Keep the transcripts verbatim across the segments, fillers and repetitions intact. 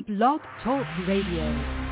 Blog Talk Radio.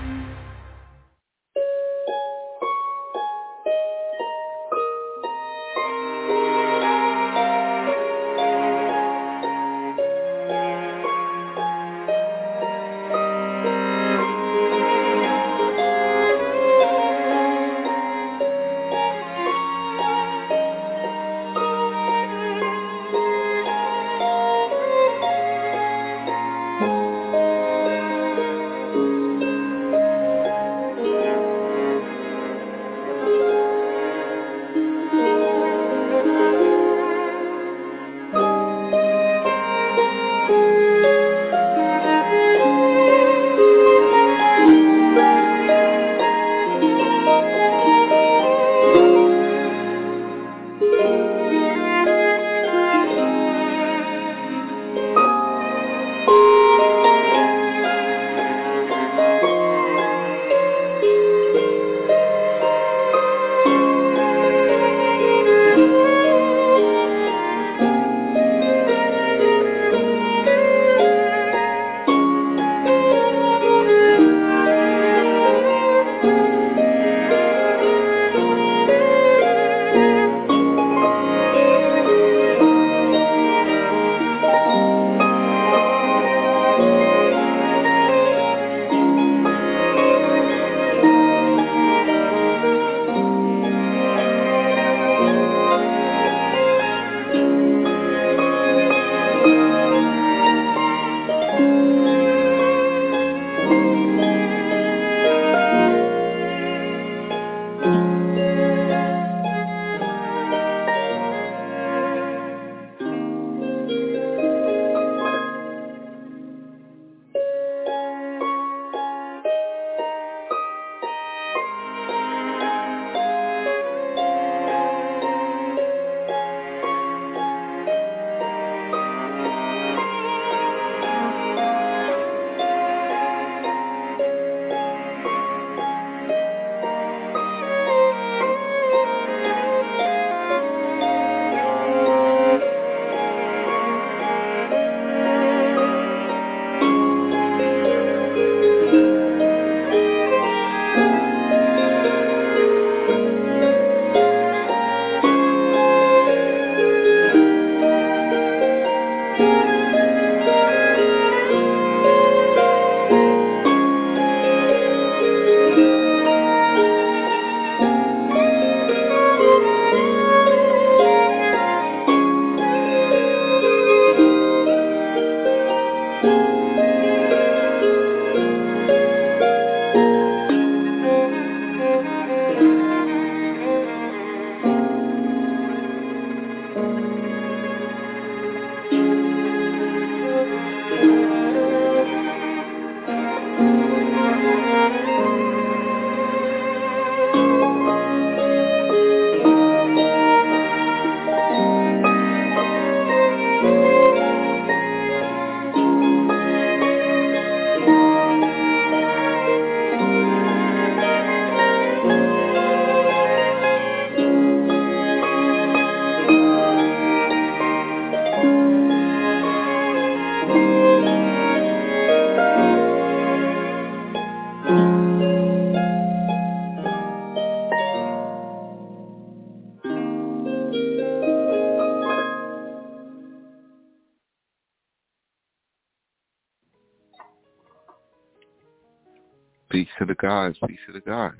Peace to the gods, peace to the gods.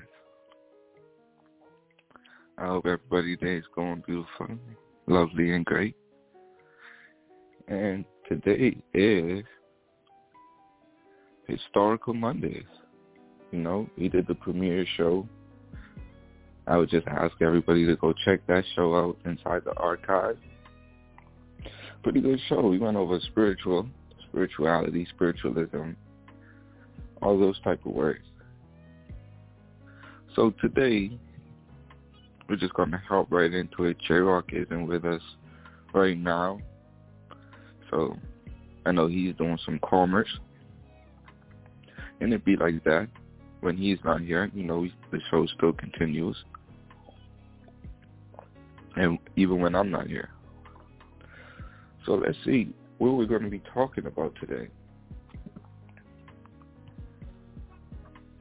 I hope everybody's day is going beautiful, lovely, and great. And today is Historical Mondays. You know, we did the premiere show. I would just ask everybody to go check that show out inside the archive. Pretty good show. We went over spiritual, spirituality, spiritualism, all those type of words. So today, we're just going to hop right into it. J-Rock isn't with us right now. So I know he's doing some commerce. And it be like that. When he's not here, you know, the show still continues. And even when I'm not here. So let's see what we're going to be talking about today.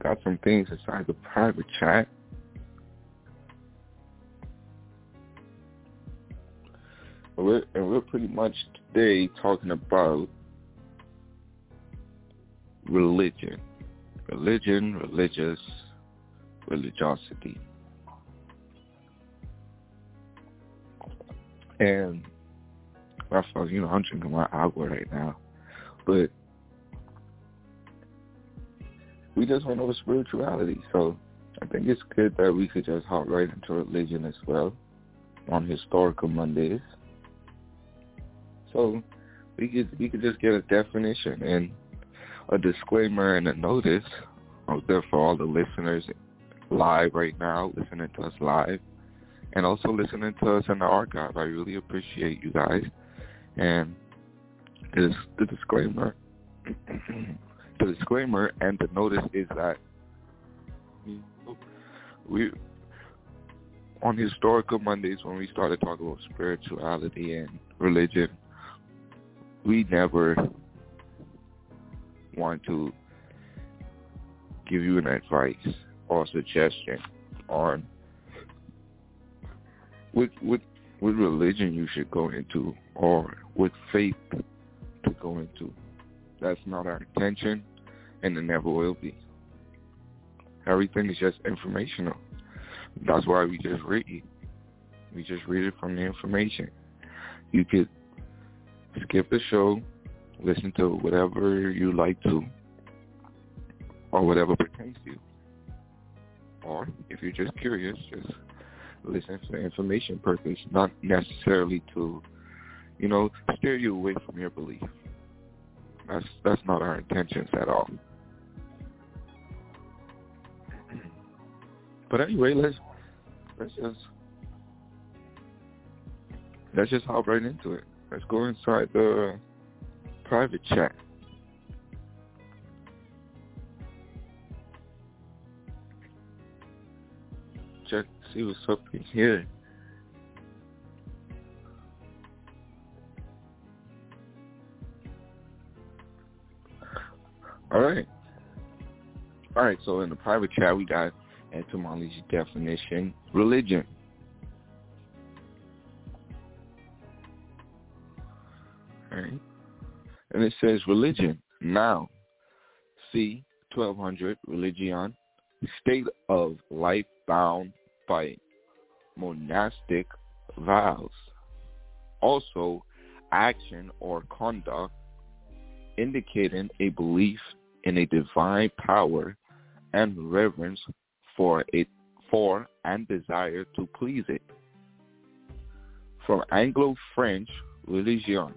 got some things inside the private chat. We're, and we're pretty much today talking about religion. Religion, religious, religiosity. And I felt, you know, I'm drinking my agua right now. But we just went over spirituality. So I think it's good that we could just hop right into religion as well on Historical Mondays. So we could we could just get a definition and a disclaimer and a notice out there for all the listeners live right now, listening to us live, and also listening to us in the archive. I really appreciate you guys. And this, the disclaimer, the disclaimer and the notice is that we, on Historical Mondays, when we started talking about spirituality and religion, we never want to give you an advice or suggestion on what, what, what religion you should go into or what faith to go into. That's not our intention, and it never will be. Everything is just informational. That's why we just read. We just read it from the information. You could skip the show, listen to whatever you like to, or whatever pertains to you. Or if you're just curious, just listen for information purpose, not necessarily to, you know, steer you away from your belief. That's that's not our intentions at all. But anyway, let's let's just let's just hop right into it. Let's go inside the private chat. Check, see what's up in here. All right. All right, so in the private chat, we got etymology definition, religion. All right. And it says religion, noun, c. twelve hundred, religion, state of life bound by monastic vows. Also, action or conduct indicating a belief in a divine power and reverence for it, for and desire to please it. From Anglo-French religion,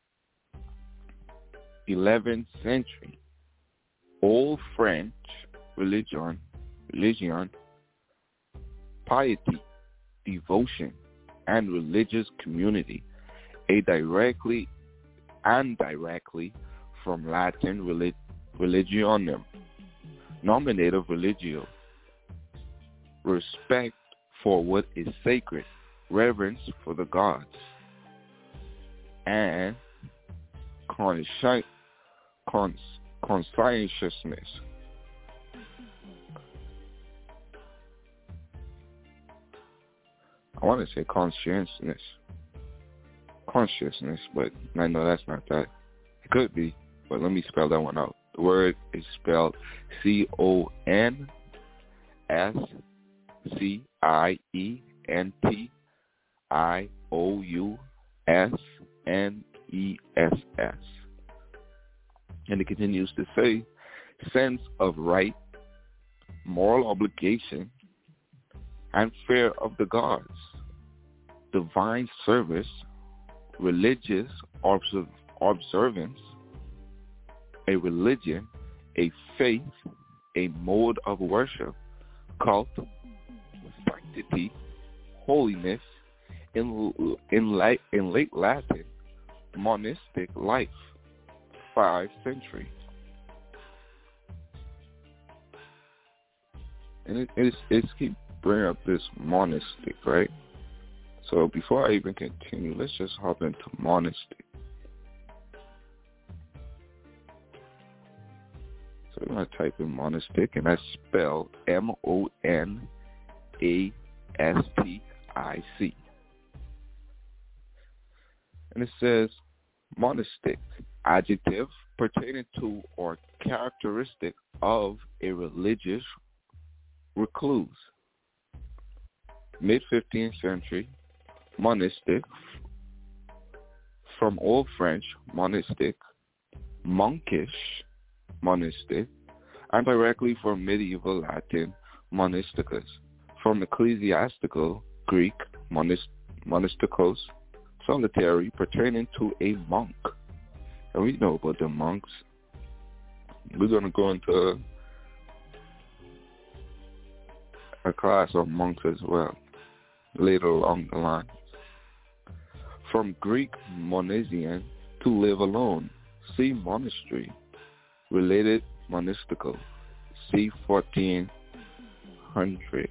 eleventh century, Old French religion, religion, piety, devotion, and religious community, a directly and directly from Latin relig- religionum, nominative religio, respect for what is sacred, reverence for the gods, and consci- cons- conscientiousness. I want to say conscientiousness, consciousness, but I know that's not that. It could be, but let me spell that one out. The word is spelled C O N S C I E N T I O U S N E S S. And it continues to say, sense of right, moral obligation, and fear of the gods, divine service, religious observ- observance, a religion, a faith, a mode of worship, cult, sanctity, holiness, in in, la- in late Latin, monastic life, five century. And it, it's, it's keep bringing up this monastic, right? So before I even continue, let's just hop into monastic. So we're going to type in monastic, and that's spelled M O N A S T I C. And it says monastic, adjective pertaining to or characteristic of a religious recluse. mid-fifteenth century, monastic, from Old French, monastic, monkish, monastic, and directly from medieval Latin, monasticus, from ecclesiastical Greek, monast- monastikos, solitary, pertaining to a monk. And we know about the monks. We're going to go into a class on monks as well, later along the line. From Greek monasian, to live alone. See monastery. Related monastical. See fourteen hundred.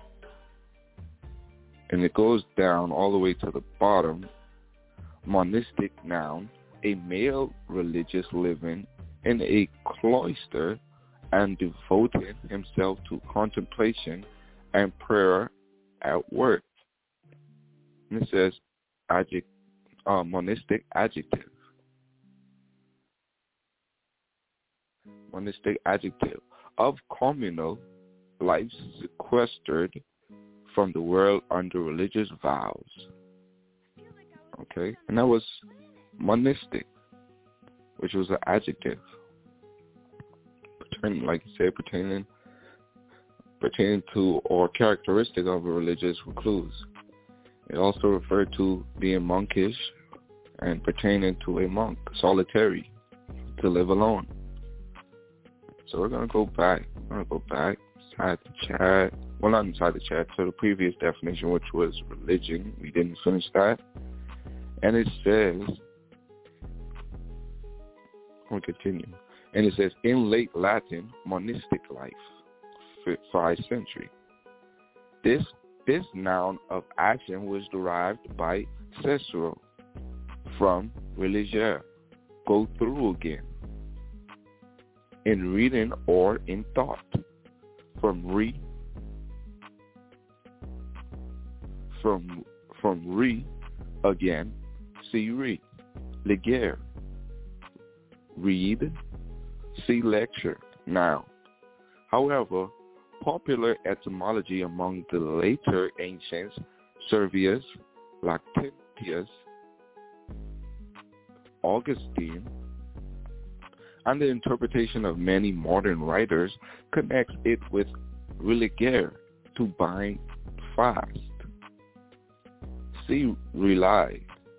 And it goes down all the way to the bottom. Monastic noun, a male religious living in a cloister and devoting himself to contemplation and prayer at work. And it says adject, uh, monastic adjective. Monastic adjective of communal life sequestered from the world under religious vows. Okay, and that was monastic, which was an adjective, pertaining, like you said, pertaining pertaining to or characteristic of a religious recluse. It also referred to being monkish and pertaining to a monk, solitary, to live alone. So we're gonna go back. We're gonna go back inside the chat. Well, not inside the chat, to the previous definition, which was religion. We didn't finish that. And it says, we'll continue. And it says, in late Latin, monastic life, fifth century. This this noun of action was derived by Cicero from religere, go through again, in reading or in thought, from re, from from re again, see read, legere, read, see lecture, now. However, popular etymology among the later ancients, Servius, Lactantius, Augustine, and the interpretation of many modern writers connects it with religere, to bind fast. See, rely.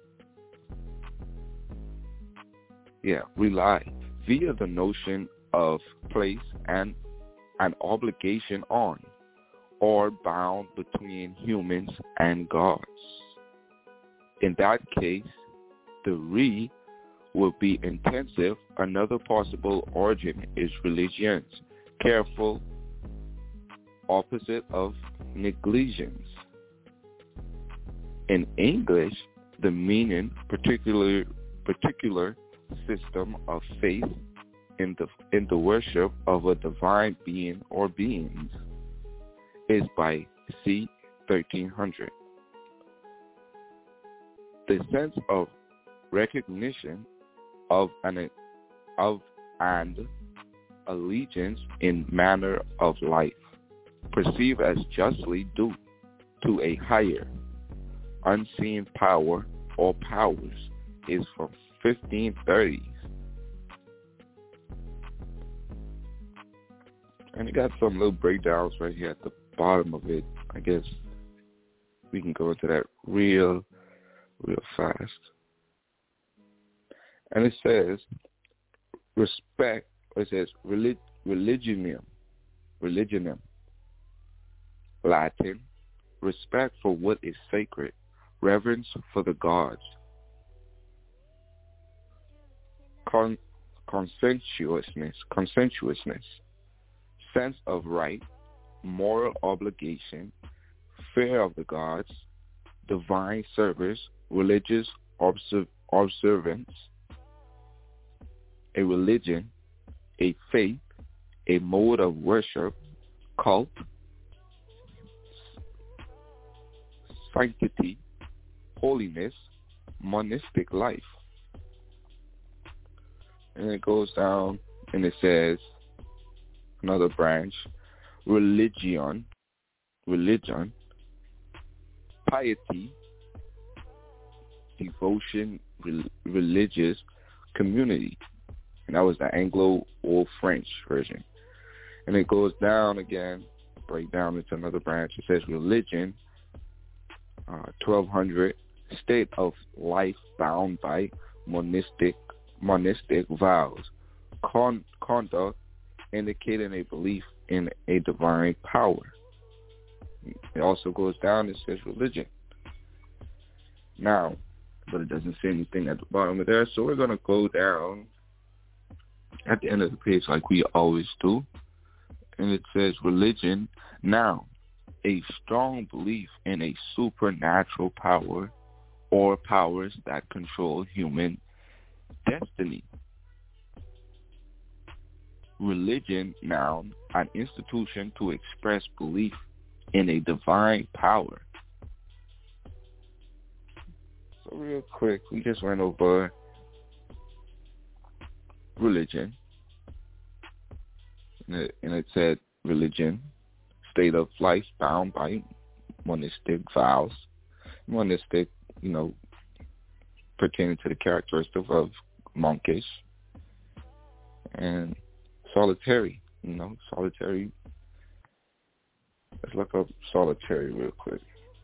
Yeah, rely, via the notion of place and an obligation on, or bound between humans and gods. In that case, the re will be intensive. Another possible origin is religions, careful, opposite of negligence. In English, the meaning, particular particular system of faith in the in the worship of a divine being or beings, is by c. thirteen hundred. The sense of recognition of an of and allegiance in manner of life, perceived as justly due to a higher, unseen power or powers, is from fifteen thirties. And it got some little breakdowns right here at the bottom of it. I guess we can go into that real, real fast. And it says, respect, it says relig, religionum, religionum, Latin, respect for what is sacred, reverence for the gods, Con, consensuousness, consensuousness, sense of right, moral obligation, fear of the gods, divine service, religious observ- observance, a religion, a faith, a mode of worship, cult, sanctity, holiness, monastic life. And it goes down and it says, another branch, religion, religion, piety, devotion, re- religious community. And that was the Anglo or French version. And it goes down again, break down into another branch. It says religion, uh, twelve hundred, state of life bound by monastic monastic vows, con- conduct indicating a belief in a divine power. It also goes down and says religion. Now, but it doesn't say anything at the bottom of there, so we're going to go down at the end of the page like we always do. And it says religion, now, a strong belief in a supernatural power or powers that control human destiny. Religion, noun, an institution to express belief in a divine power. So real quick, we just went over religion. And it, and it said religion, state of life bound by monastic vows. Monastic, you know, pertaining to the characteristic of monkish. And solitary, you know, solitary. Let's look up solitary real quick.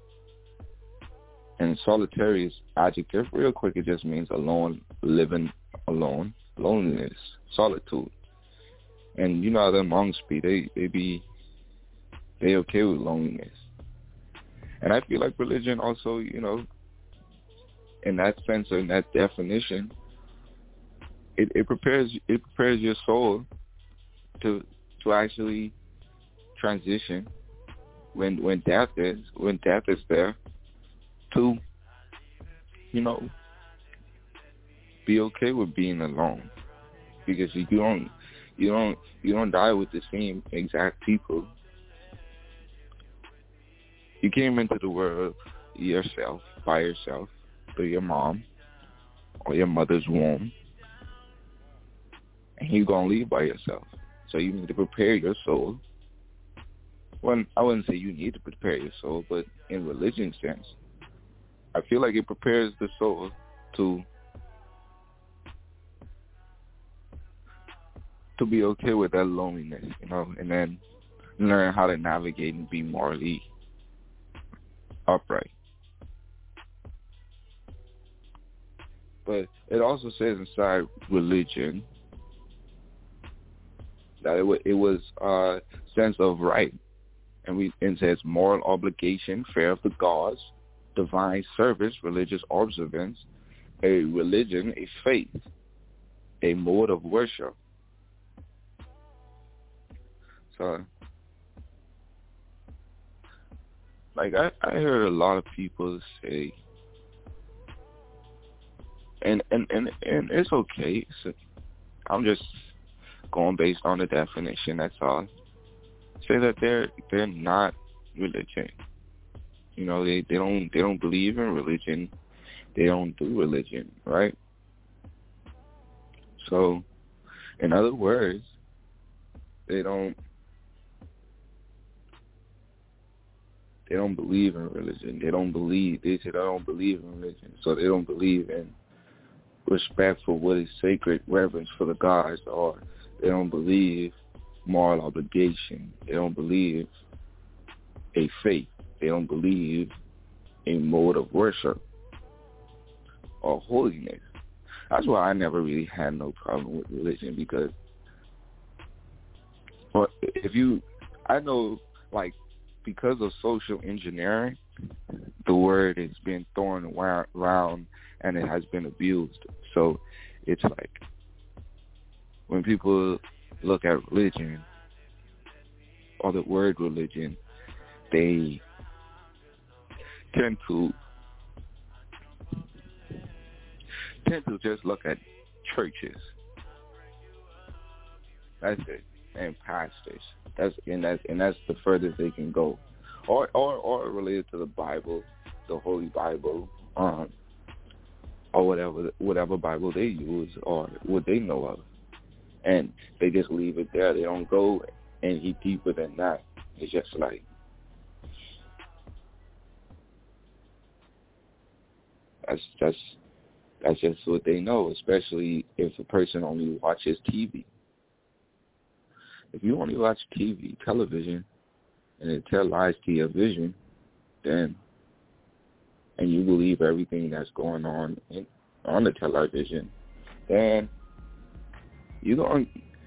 And solitary is adjective. Real quick, it just means alone, living alone, loneliness, solitude. And you know how the monks be, they, they be, they okay with loneliness. And I feel like religion also, you know, in that sense or in that definition, it, it prepares it prepares your soul to to actually transition when when death is when death is there to, you know, be okay with being alone, because you don't you don't you don't die with the same exact people. You came into the world yourself, by yourself, through your mom or your mother's womb, and you're gonna leave by yourself. So you need to prepare your soul. Well, I wouldn't say you need to prepare your soul, but in religion sense, I feel like it prepares the soul to to be okay with that loneliness, you know, and then learn how to navigate and be morally upright. But it also says inside religion that it, w- it was a sense of right, and we and it says moral obligation, fear of the gods, divine service, religious observance, a religion, a faith, a mode of worship. So, like I, I heard a lot of people say, and and and, and it's okay. So I'm just going based on the definition. That's all. Say that they're they're not religion. You know, they, they don't they don't believe in religion. They don't do religion, right? So, in other words, they don't they don't believe in religion. They don't believe they say they don't believe in religion. So they don't believe in respect for what is sacred, reverence for the gods, or they don't believe moral obligation. They don't believe a faith. They don't believe a mode of worship or holiness. That's why I never really had no problem with religion, because well, if you, I know, like, because of social engineering, the word has been thrown around and it has been abused. So it's like when people look at religion or the word religion, they tend to tend to just look at churches. That's it. and pastors. That's and that's and that's the furthest they can go, or or or related to the Bible, the Holy Bible, um, or whatever whatever Bible they use or what they know of, and they just leave it there. They don't go any deeper than that. It's just like that's that's that's just what they know. Especially if a person only watches T V. If you only watch T V, television, and it tells lies to your vision, then, and you believe everything that's going on in, on the television, then you're going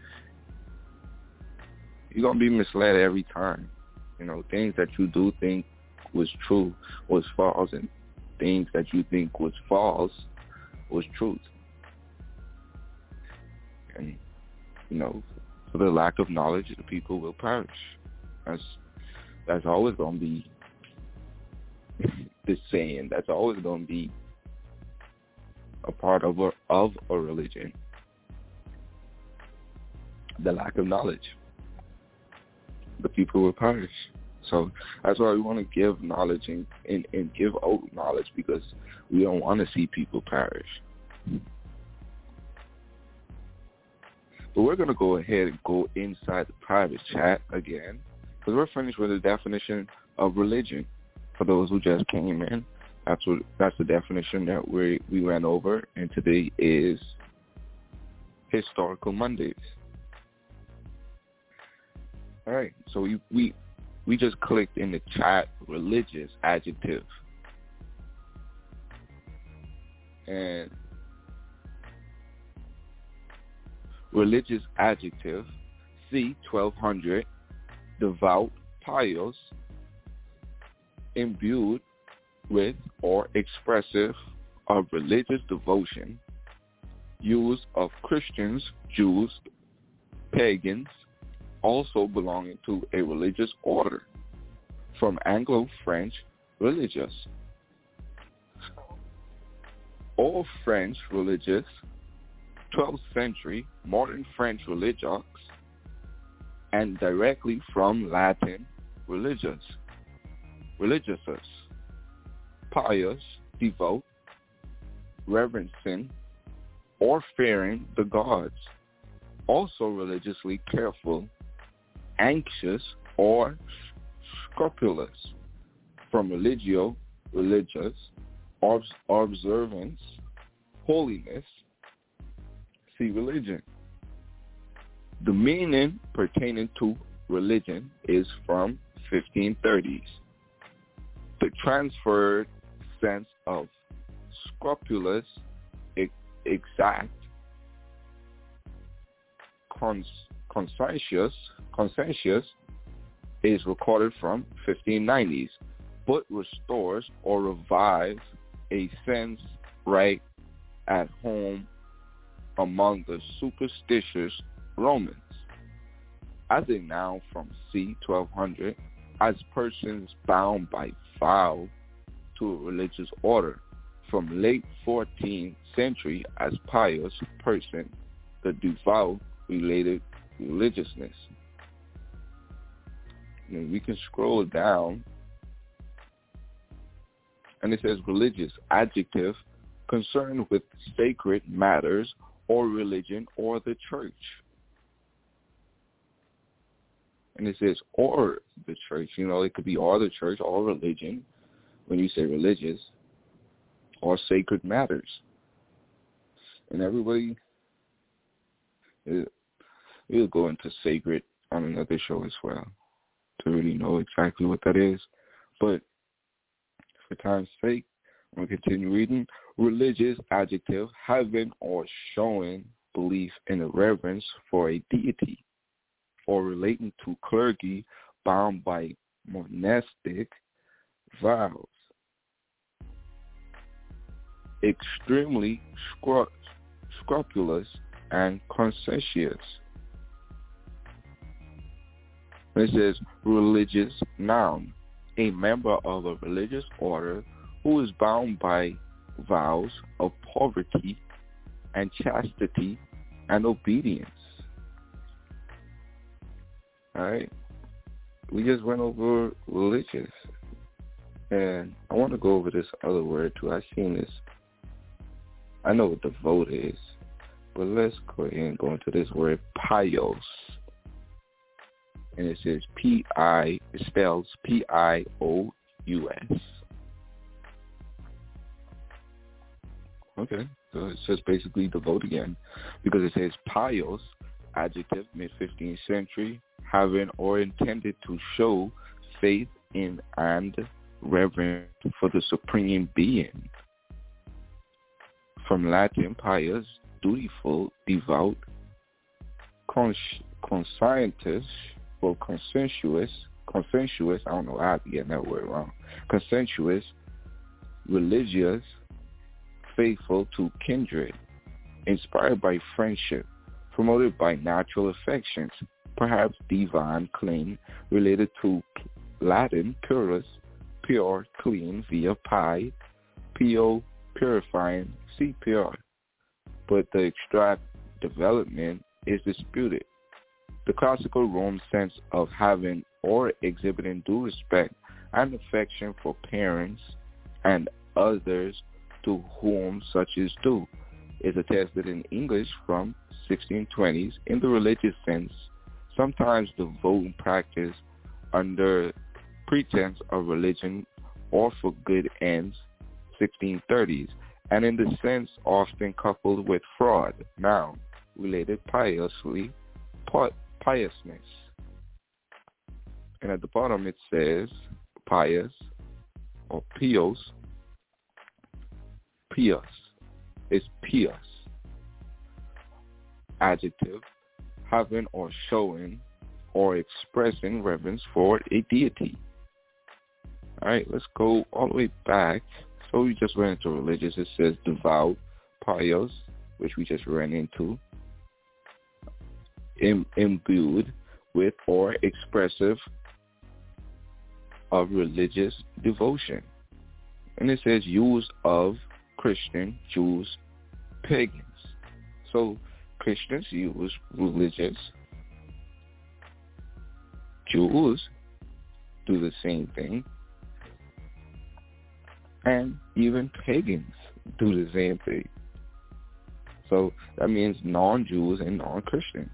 you're gonna be misled every time. You know, things that you do think was true was false, and things that you think was false was truth. And, you know, for the lack of knowledge, the people will perish. That's that's always going to be the saying. That's always going to be a part of a, of a religion. The lack of knowledge. The people will perish. So that's why we want to give knowledge and, and, and give out knowledge, because we don't want to see people perish. But we're going to go ahead and go inside the private chat again, because we're finished with the definition of religion. For those who just came in, that's what that's the definition that we we went over, and today is Historical Mondays. All right, so we we, we just clicked in the chat religious adjective, and religious adjective, C twelve hundred, devout, pious, imbued with or expressive of religious devotion, used of Christians, Jews, pagans, also belonging to a religious order, from Anglo-French religious. All French religious, twelfth century modern French religieux, and directly from Latin religious, religiosus, pious, devout, reverencing, or fearing the gods, also religiously careful, anxious, or scrupulous, from religio, religious, observance, holiness, see religion. The meaning pertaining to religion is from fifteen thirties. The transferred sense of scrupulous, exact, cons- conscientious, conscientious is recorded from fifteen nineties, but restores or revives a sense right at home among the superstitious Romans. As a noun from C twelve hundred, as persons bound by vow to a religious order. From late fourteenth century as pious person, the devout related religiousness. And we can scroll down, and it says religious adjective concerned with sacred matters or religion or the church. And it says or the church. You know, it could be or the church or religion when you say religious, or sacred matters. And everybody, it, we'll go into sacred on another show as well to really know exactly what that is. But for time's sake, I'm going to continue reading. Religious adjective, having or showing belief in a reverence for a deity, or relating to clergy bound by monastic vows. Extremely scru- scrupulous and conscientious. This is religious noun, a member of a religious order who is bound by vows of poverty and chastity and obedience. All right. We just went over religious. And I want to go over this other word too. I've seen this. I know what devote is. But let's go ahead and go into this word, pious. And it says P I, it spells P I O U S. Okay, so it's just basically devote again. Because it says pious, adjective, mid-fifteenth century, having or intended to show faith in and reverence for the supreme being. From Latin, pious, dutiful, devout, cons- conscientious, well, consensuous, consensuous, I don't know how to get that word wrong, consensuous, religious, faithful to kindred, inspired by friendship, promoted by natural affections, perhaps divine claim, related to Latin purus, pure, clean, via pi, pio, purifying, c pure. But the extract development is disputed. The classical Rome sense of having or exhibiting due respect and affection for parents and others to whom such is due is attested in English from sixteen twenties in the religious sense, sometimes devout practice under pretense of religion or for good ends, sixteen thirties, and in the sense often coupled with fraud, noun, related piously, piousness. And at the bottom it says pious or pios, pious. It's pious. Adjective, having or showing or expressing reverence for a deity. All right, let's go all the way back. So we just ran into religious. It says devout, pious, which we just ran into. Im- imbued with or expressive of religious devotion. And it says use of Christian, Jews, pagans. So Christians use religious. Jews do the same thing. And even pagans do the same thing. So that means non-Jews and non-Christians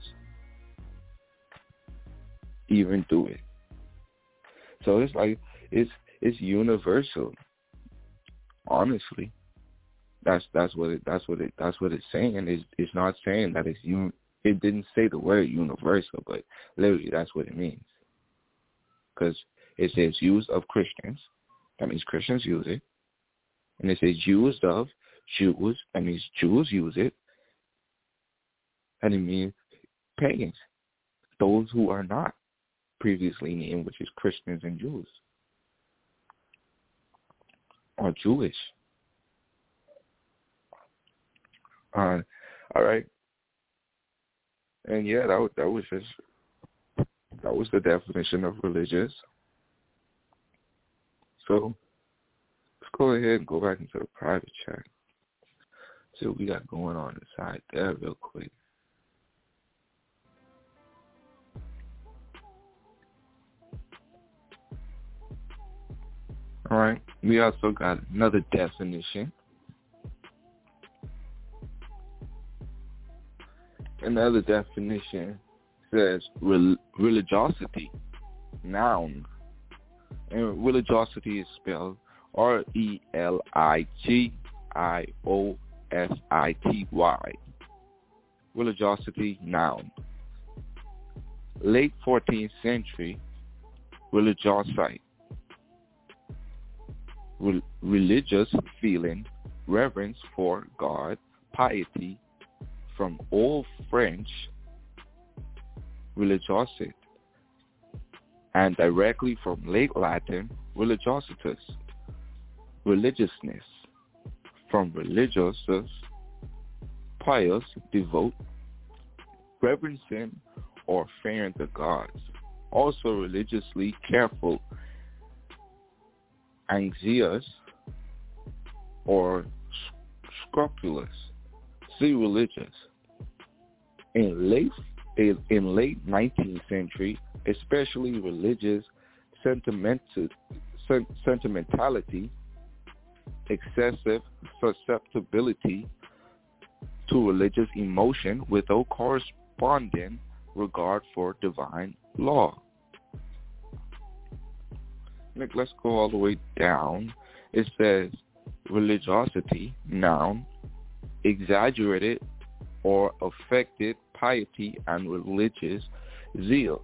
even do it. So it's like it's it's universal. Honestly, that's that's what it that's what it that's what it's saying. It's it's not saying that it's un. It didn't say the word universal, but literally that's what it means. Because it says used of Christians, that means Christians use it. And it says used of Jews, that means Jews use it. And it means pagans, those who are not previously named, which is Christians and Jews, or Jewish. Uh, all right. And yeah, that was, that was just, that was the definition of religious. So let's go ahead and go back into the private chat. See what we got going on inside there real quick. All right. We also got another definition. Another definition says rel- religiosity, noun. And religiosity is spelled R E L I G I O S I T Y. Religiosity, noun. Late fourteenth century, religiosity. Re- religious feeling, reverence for God, piety, from Old French, religiosity, and directly from Late Latin, religiositas, religiousness, from religiosus, pious, devout, reverencing or fearing the gods, also religiously careful, anxious, or scrupulous. See religious. In late in, in late nineteenth century, especially religious sentimental, sen, sentimentality, excessive susceptibility to religious emotion without corresponding regard for divine law. Nick, let's go all the way down. It says religiosity, noun, exaggerated or affected piety and religious zeal.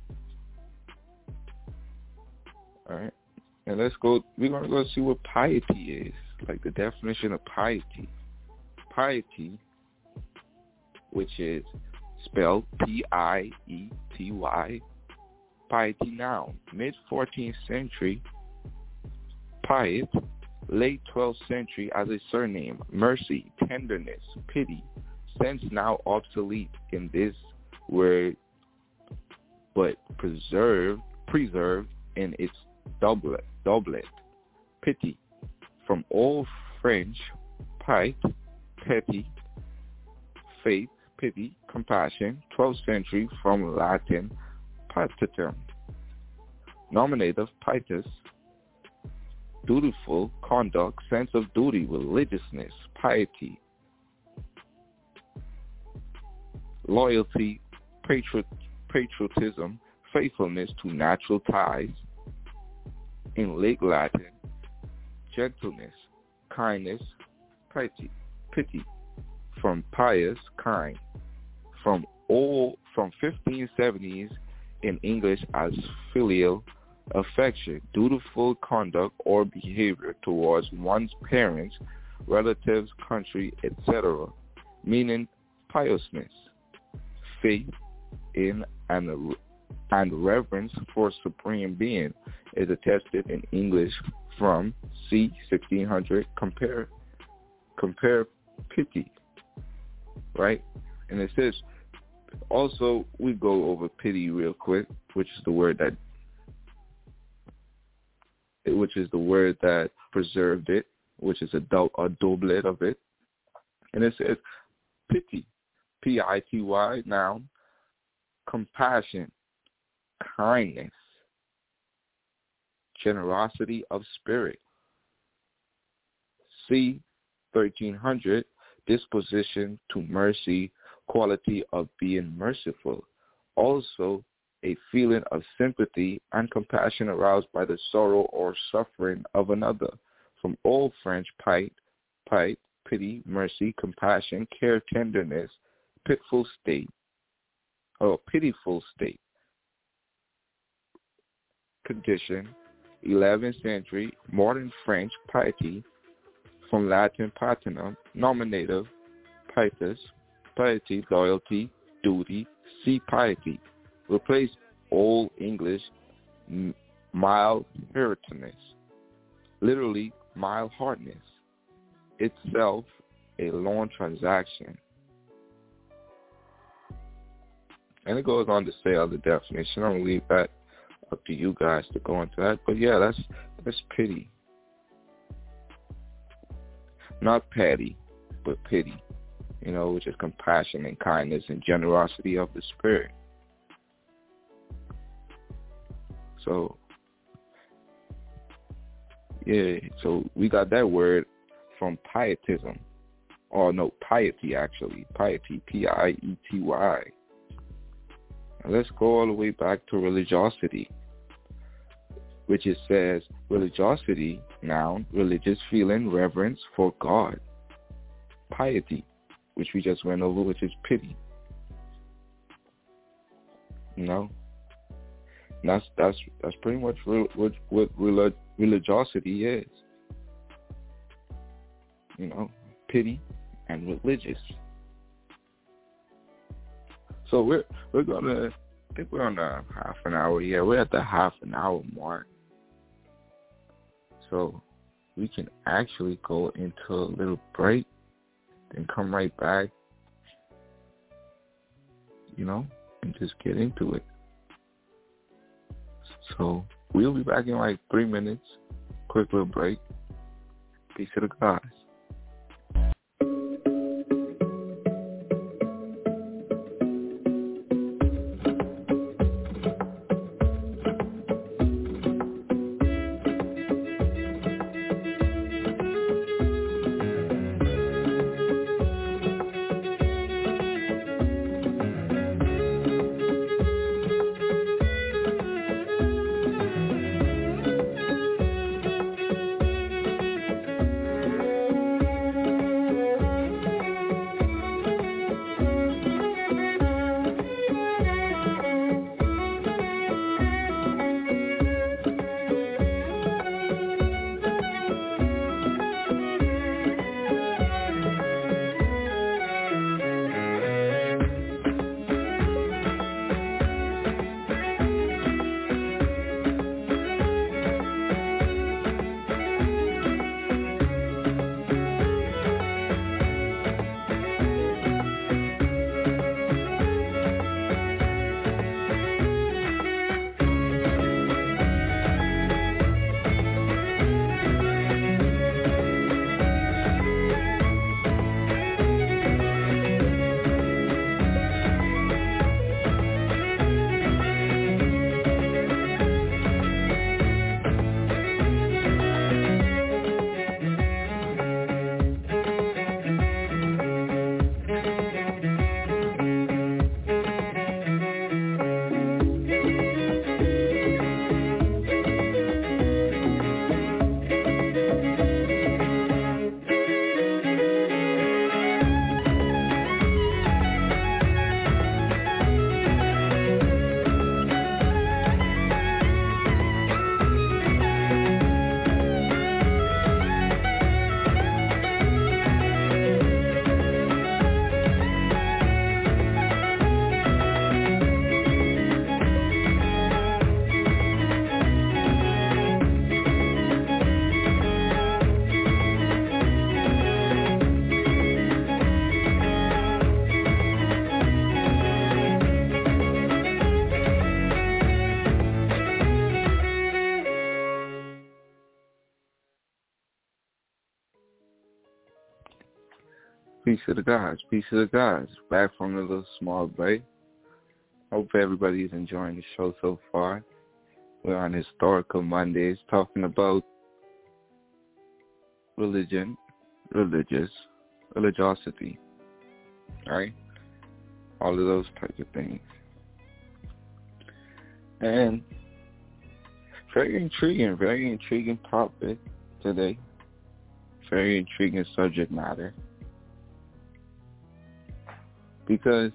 All right, and let's go. We're gonna go see what piety is, like the definition of piety. Piety, which is spelled P I E T Y, piety noun, mid fourteenth century, piet, late twelfth century as a surname, mercy, tenderness, pity, since now obsolete in this word, but preserved, preserved in its doublet, doublet, pity, from Old French, piet, petty, faith, pity, compassion, twelfth century from Latin, pietas, nominative, pietas, dutiful, conduct, sense of duty, religiousness, piety, loyalty, patriot, patriotism, faithfulness to natural ties, in late Latin, gentleness, kindness, piety, pity, from pious, kind, from all from fifteen seventies in English as filial affection, dutiful conduct or behavior towards one's parents, relatives, country, et cetera, meaning piousness, faith in and, and reverence for supreme being is attested in English from c. sixteen hundred, compare, compare pity, right? And it says, also, we go over pity real quick, which is the word that which is the word that preserved it, which is a, do, a doublet of it. And it says pity, P I T Y, noun, compassion, kindness, generosity of spirit. C, thirteen hundred, disposition to mercy, quality of being merciful. Also, a feeling of sympathy and compassion aroused by the sorrow or suffering of another. From Old French, piet, piet, pity, mercy, compassion, care, tenderness, pitiful state, or pitiful state. Condition, eleventh century, modern French, piety, from Latin patinum, nominative, pietas, piety, loyalty, duty, see piety. Replace Old English mild-heartedness, literally mild-heartedness, itself a long transaction. And it goes on to say other definition. I'm going to leave that up to you guys to go into that. But yeah, that's that's pity. Not patty, but pity, you know, which is compassion and kindness and generosity of the spirit. So, yeah, so we got that word from pietism. Or no, piety actually. Piety, P I E T Y. Now let's go all the way back to religiosity, which it says, religiosity, noun, religious feeling, reverence for God. Piety, which we just went over, which is pity. You know? That's that's that's pretty much what what, what religiosity is. You know, pity and religious. So we're we're gonna I think we're on a half an hour. Yeah, we're at the half an hour mark. So we can actually go into a little break and come right back. You know, and just get into it. So we'll be back in like three minutes. Quick little break. Peace to the guys. Peace to the guys. Peace to the guys. Back from the little small break. Hope everybody is enjoying the show so far. We're on Historical Mondays talking about religion, religious, religiosity, right? All of those types of things. And very intriguing, very intriguing topic today. Very intriguing subject matter. Because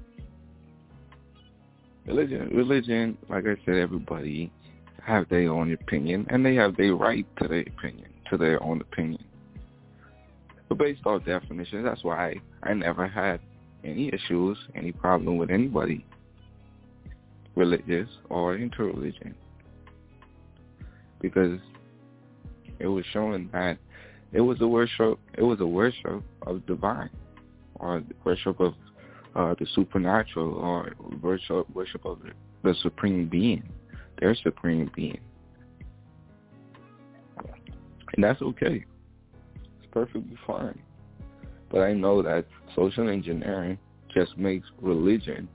religion, religion, like I said, everybody have their own opinion, and they have their right to their opinion, to their own opinion. But based off definitions, that's why I, I never had any issues, any problem with anybody religious or into religion. Because it was showing that it was a worship, it was a worship of divine, or worship of uh, the supernatural, or worship worship of the, the supreme being, their supreme being, and that's okay. It's perfectly fine. But I know that social engineering just makes religion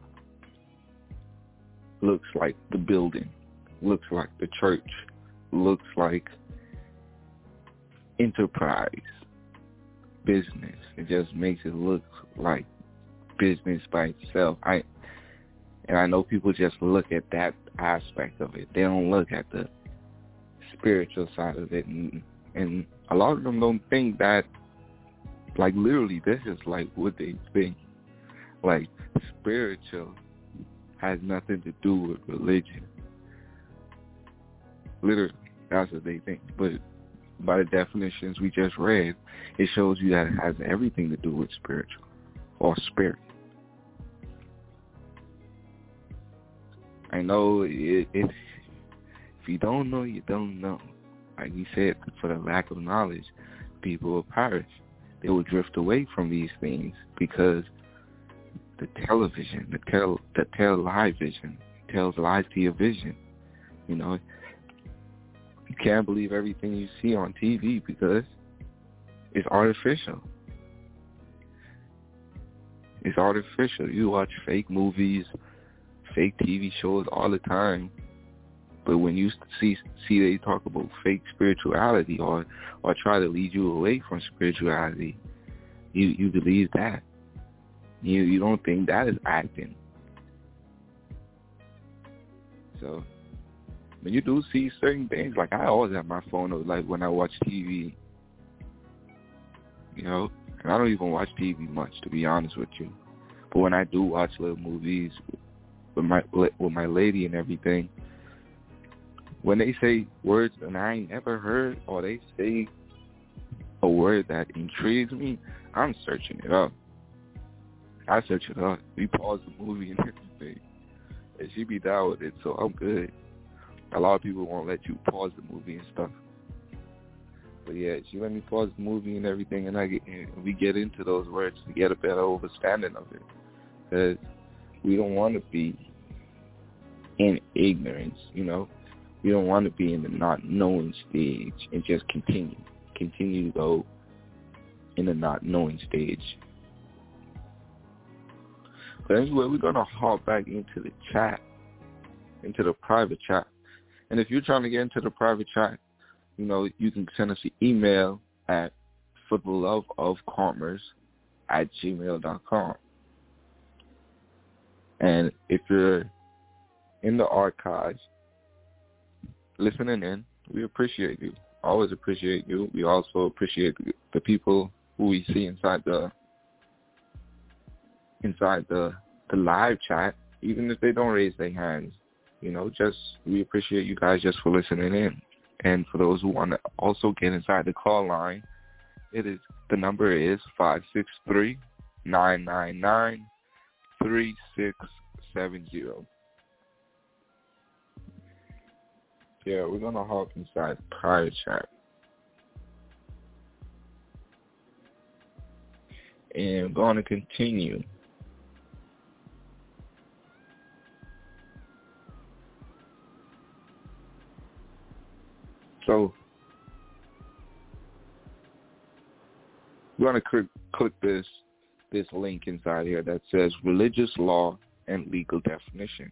looks like the building, looks like the church, looks like enterprise, business. It just makes it look like business by itself. I and I know people just look at that aspect of it. They don't look at the spiritual side of it, and, and a lot of them don't think that, like, literally this is like what they think. Like, spiritual has nothing to do with religion. Literally, that's what they think. But by the definitions we just read, it shows you that it has everything to do with spiritual or spirit. I know it, it, if you don't know, you don't know. Like we said, for the lack of knowledge, people will perish. They will drift away from these things because the television, the tel, the television tells lies to your vision. You know, you can't believe everything you see on T V because it's artificial. It's artificial. You watch fake movies, fake T V shows all the time, but when you see see they talk about fake spirituality or or try to lead you away from spirituality, you you believe that. You you don't think that is acting. So when you do see certain things, like I always have my phone, like when I watch T V, you know, and I don't even watch T V much, to be honest with you. But when I do watch little movies with my with my lady and everything, when they say words that I ain't never heard, or they say a word that intrigues me, I'm searching it up. I search it up. We pause the movie and everything, and she be down with it, so I'm good. A lot of people won't let you pause the movie and stuff. But yeah, she let me pause the movie and everything, and I get, and we get into those words to get a better understanding of it. Because we don't want to be in ignorance, you know. We don't want to be in the not knowing stage and just continue, continue to go in the not knowing stage. But anyway, we're going to hop back into the chat, into the private chat. And if you're trying to get into the private chat, you know, you can send us an email at for the love of commerce at gmail dot com. And if you're in the archives listening in, we appreciate you. Always appreciate you. We also appreciate the people who we see inside the inside the, the live chat, even if they don't raise their hands. You know, just we appreciate you guys just for listening in. And for those who want to also get inside the call line, it is the number is five six three, nine nine nine, three six seven zero. Yeah, we're going to hop inside the private chat. And we're going to continue. So, You want to click, click this this link inside here that says religious law and legal definition.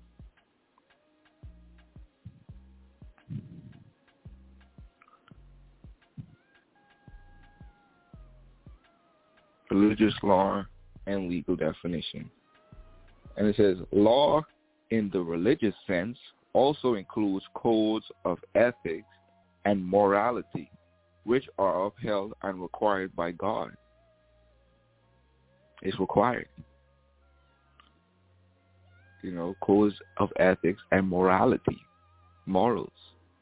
Religious law and legal definition. And it says law in the religious sense also includes codes of ethics and morality, which are upheld and required by God. It's required. You know, codes of ethics and morality, morals,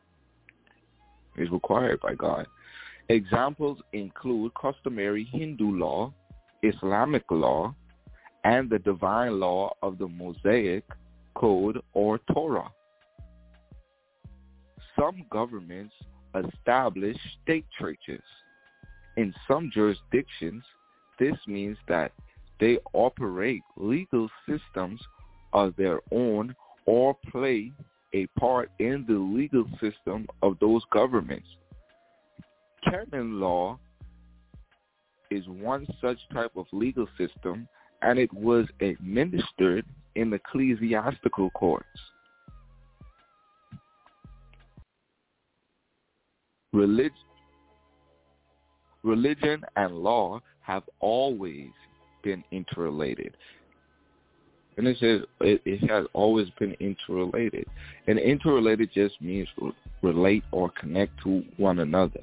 is required by God. Examples include customary Hindu law, Islamic law, and the divine law of the Mosaic Code or Torah. Some governments establish state churches. In some jurisdictions, this means that they operate legal systems of their own or play a part in the legal system of those governments. Canon law is one such type of legal system, and it was administered in ecclesiastical courts. Relig- religion and law have always been interrelated. And it says it, it has always been interrelated. And interrelated just means re- relate or connect to one another.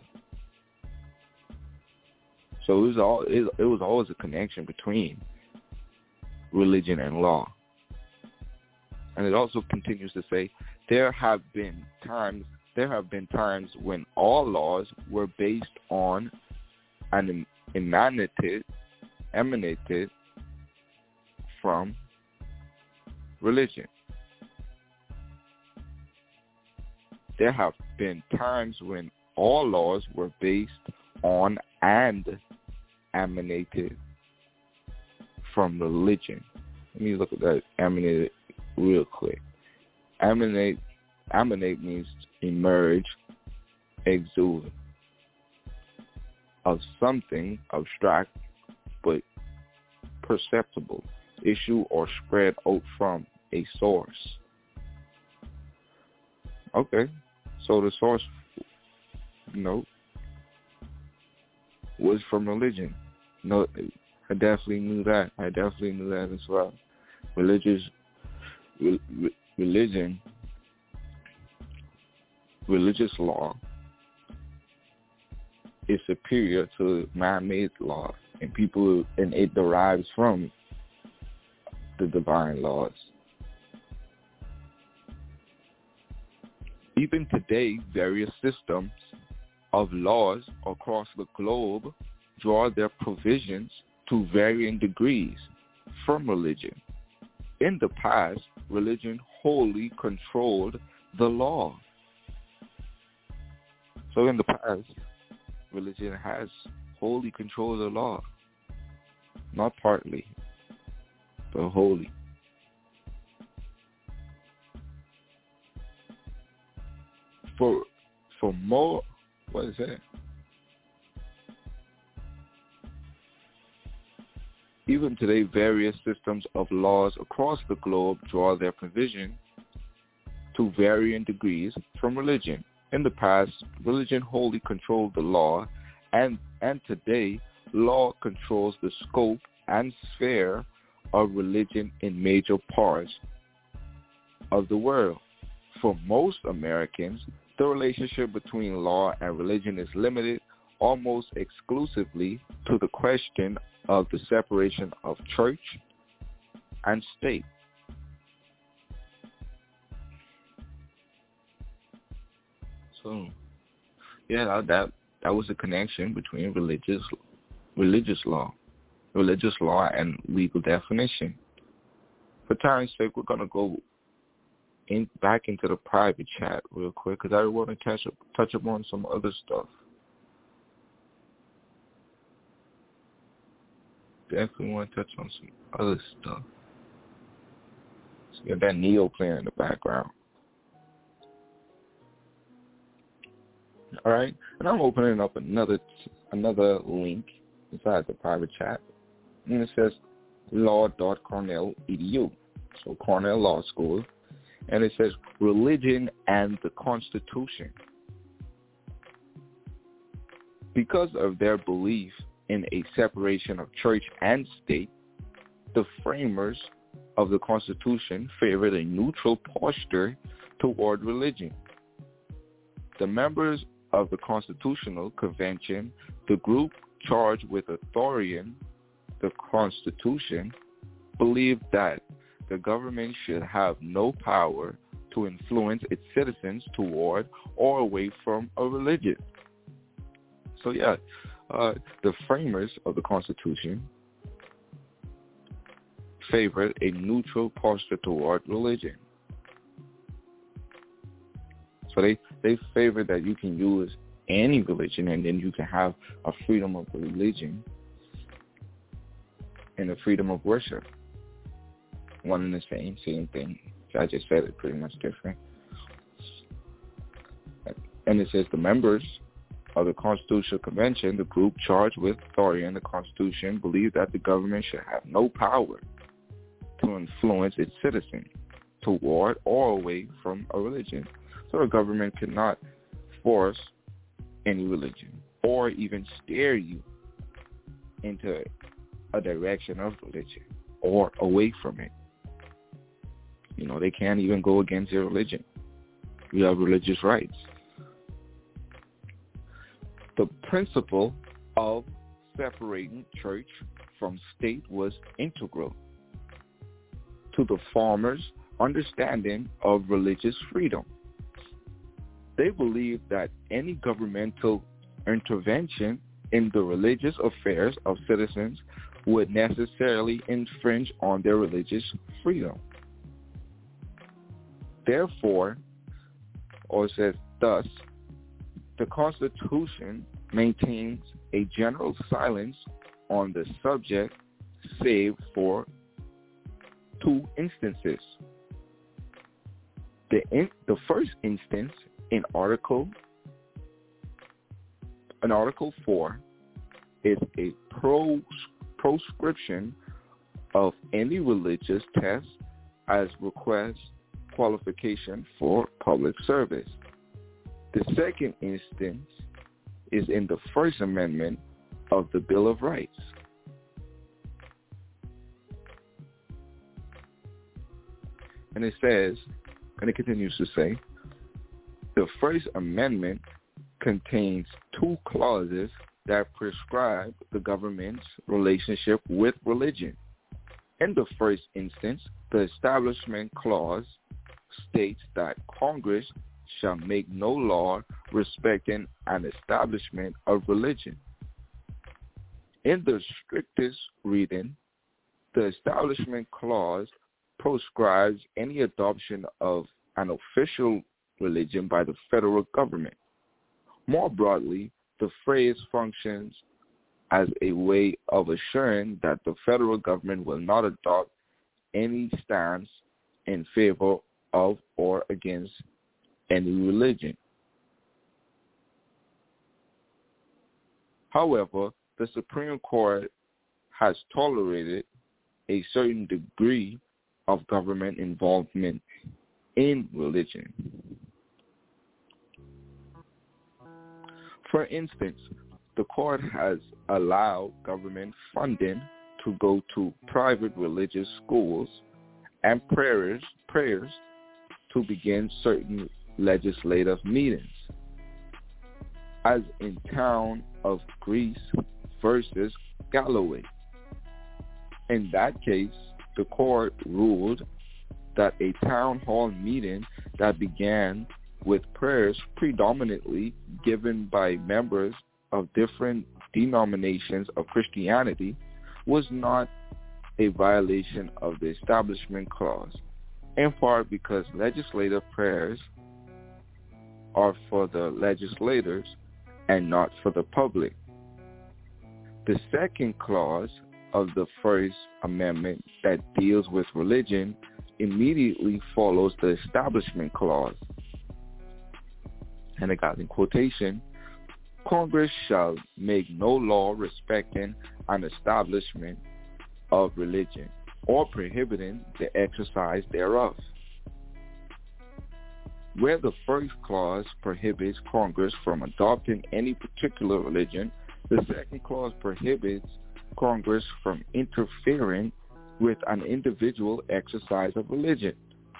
So it was all it, it was always a connection between religion and law. And it also continues to say there have been times there have been times when all laws were based on and emanated emanated from religion. There have been times when all laws were based on and emanated from religion. Let me look at that emanated real quick. Emanate, emanate means emerge, exude of something abstract but perceptible, issue or spread out from a source. Okay, so the source, you know, was from religion. No, I definitely knew that. I definitely knew that as well. Religious, re, religion, religious law is superior to man-made law, and people, and it derives from the divine laws. Even today, various systems of laws across the globe draw their provisions to varying degrees from religion. In the past, religion wholly controlled the law. So in the past, religion has wholly controlled the law. Not partly, but wholly. For for more, what is that? Even today, various systems of laws across the globe draw their provision to varying degrees from religion. In the past, religion wholly controlled the law, and, and today, law controls the scope and sphere of religion in major parts of the world. For most Americans, the relationship between law and religion is limited almost exclusively to the question of the separation of church and state. So, yeah, that that was a connection between religious religious law, religious law and legal definition. For time's sake, we're gonna go in back into the private chat real quick because I want to touch up touch up on some other stuff. Definitely want to touch on some other stuff. So you got that Neo playing in the background. All right, and I'm opening up another another link inside the private chat, and it says law dot cornell dot e d u, so Cornell Law School, and it says religion and the Constitution. Because of their belief in a separation of church and state, the framers of the Constitution favored a neutral posture toward religion. The members of the Constitutional Convention, the group charged with authoring the Constitution, believed that the government should have no power to influence its citizens toward or away from a religion. So yeah, uh, the framers of the Constitution favored a neutral posture toward religion. So they, they favored that you can use any religion and then you can have a freedom of religion and a freedom of worship. One and the same, same thing. I just said it pretty much different. And it says the members of the Constitutional Convention, the group charged with authority in the Constitution, believed that the government should have no power to influence its citizens toward or away from a religion. So the government cannot force any religion or even steer you into a direction of religion or away from it. You know, they can't even go against your religion. You have religious rights. The principle of separating church from state was integral to the farmers' understanding of religious freedom. They believed that any governmental intervention in the religious affairs of citizens would necessarily infringe on their religious freedom. Therefore, or it says thus, the Constitution maintains a general silence on the subject, save for two instances. The in, the first instance in Article in Article four is a pro, proscription of any religious test as request qualification for public service. The second instance is in the First Amendment of the Bill of Rights. And it says, and it continues to say, the First Amendment contains two clauses that prescribe the government's relationship with religion. In the first instance, the Establishment Clause states that Congress shall make no law respecting an establishment of religion. In the strictest reading, the Establishment Clause proscribes any adoption of an official religion by the federal government. More broadly, the phrase functions as a way of assuring that the federal government will not adopt any stance in favor of or against any religion. However, the Supreme Court has tolerated a certain degree of government involvement in religion. For instance, the court has allowed government funding to go to private religious schools and prayers, prayers to begin certain legislative meetings, as in Town of Greece versus Galloway. In that case, the court ruled that a town hall meeting that began with prayers predominantly given by members of different denominations of Christianity was not a violation of the Establishment Clause, in part because legislative prayers are for the legislators and not for the public. The second clause of the First Amendment that deals with religion immediately follows the Establishment Clause. And I got in quotation, Congress shall make no law respecting an establishment of religion or prohibiting the exercise thereof. Where the first clause prohibits Congress from adopting any particular religion, the second clause prohibits Congress from interfering with an individual exercise of religion.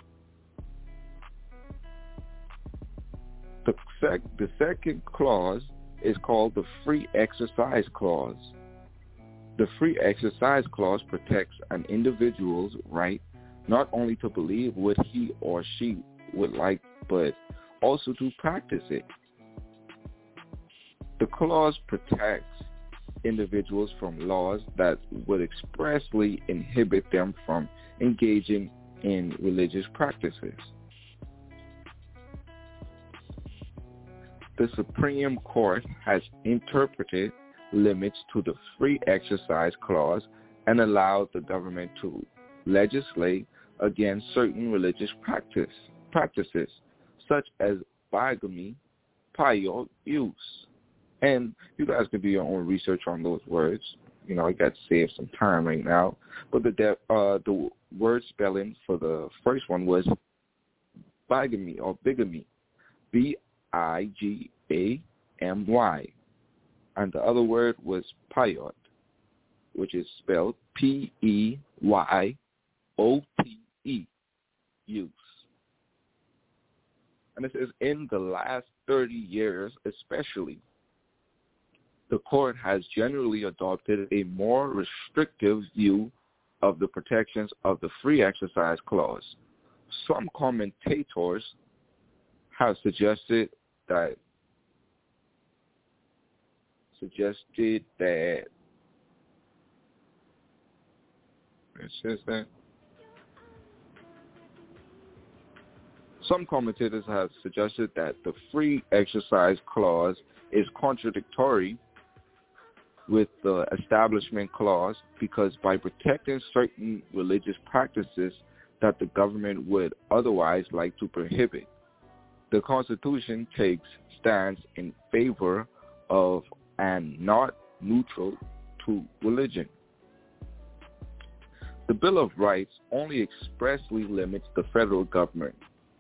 The, sec- the second clause is called the Free Exercise Clause. The Free Exercise Clause protects an individual's right not only to believe what he or she would like, but also to practice it. The clause protects individuals from laws that would expressly inhibit them from engaging in religious practices. The Supreme Court has interpreted limits to the Free Exercise Clause and allowed the government to legislate against certain religious practice, practices, such as bigamy, piot use. And you guys can do your own research on those words. You know, I got to save some time right now. But the de- uh, the word spelling for the first one was bigamy or bigamy, B I G A M Y. And the other word was piot, which is spelled P E Y O T E, use. And it says, in the last thirty years especially, the court has generally adopted a more restrictive view of the protections of the Free Exercise Clause. Some commentators have suggested that suggested that it says that some commentators have suggested that the Free Exercise Clause is contradictory with the Establishment Clause because by protecting certain religious practices that the government would otherwise like to prohibit, the Constitution takes stance in favor of and not neutral to religion. The Bill of Rights only expressly limits the federal government.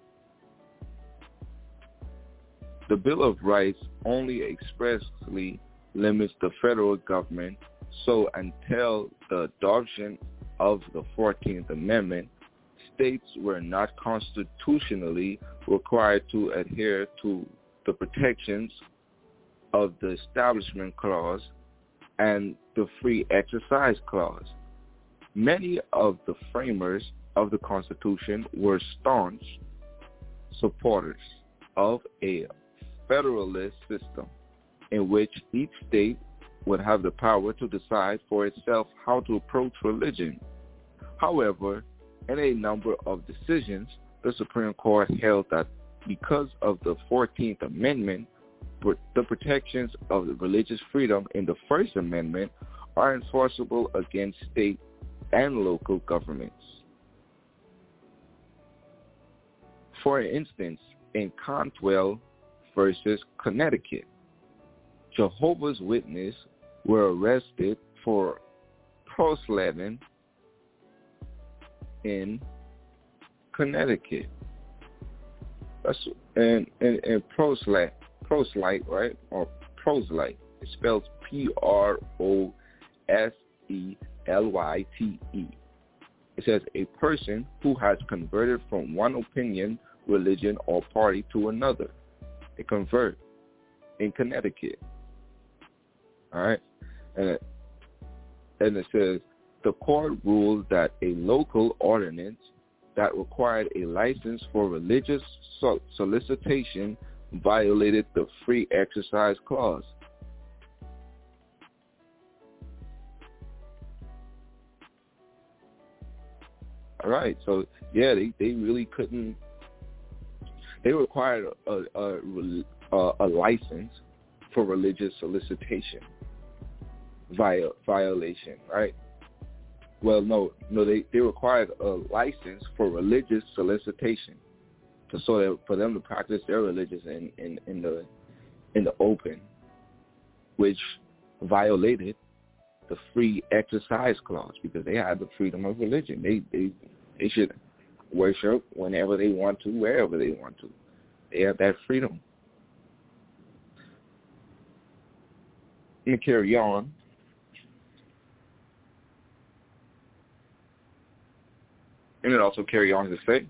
The Bill of Rights only expressly limits the federal government, so until the adoption of the fourteenth Amendment, states were not constitutionally required to adhere to the protections of the Establishment Clause and the Free Exercise Clause. Many of the framers of the Constitution were staunch supporters of a federalist system in which each state would have the power to decide for itself how to approach religion. However, in a number of decisions, the Supreme Court held that because of the fourteenth Amendment, the protections of the religious freedom in the First Amendment are enforceable against state and local governments. For instance, in Cantwell versus Connecticut, Jehovah's Witnesses were arrested for proselyting in Connecticut. That's and and, and proselyte, proselyte, right? Or proselyte. It spells P R O S E L Y T E. It says a person who has converted from one opinion, religion, or party to another. A convert in Connecticut. All right, and it, and it says the court ruled that a local ordinance that required a license for religious so- solicitation violated the Free Exercise Clause. All right, so yeah, they, they really couldn't. They required a a, a a license for religious solicitation via violation, right? Well, no, no, they, they required a license for religious solicitation, to so that for them to practice their religion in, in, in the in the open, which violated the free exercise clause because they had the freedom of religion. They they they should worship whenever they want to, wherever they want to. They have that freedom. Let me carry on. And it also carry on to say,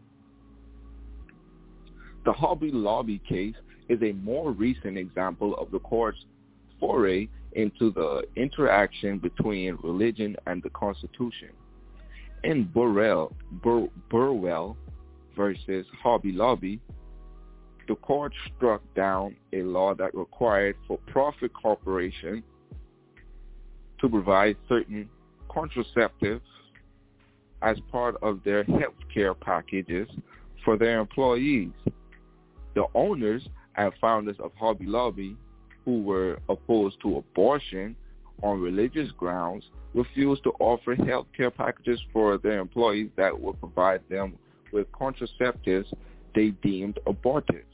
the Hobby Lobby case is a more recent example of the court's foray into the interaction between religion and the Constitution. In Burrell, Bur, Burwell versus Hobby Lobby, the court struck down a law that required for-profit corporations to provide certain contraceptives as part of their health care packages for their employees. The owners and founders of Hobby Lobby, who were opposed to abortion on religious grounds, refused to offer health care packages for their employees that would provide them with contraceptives they deemed abortive.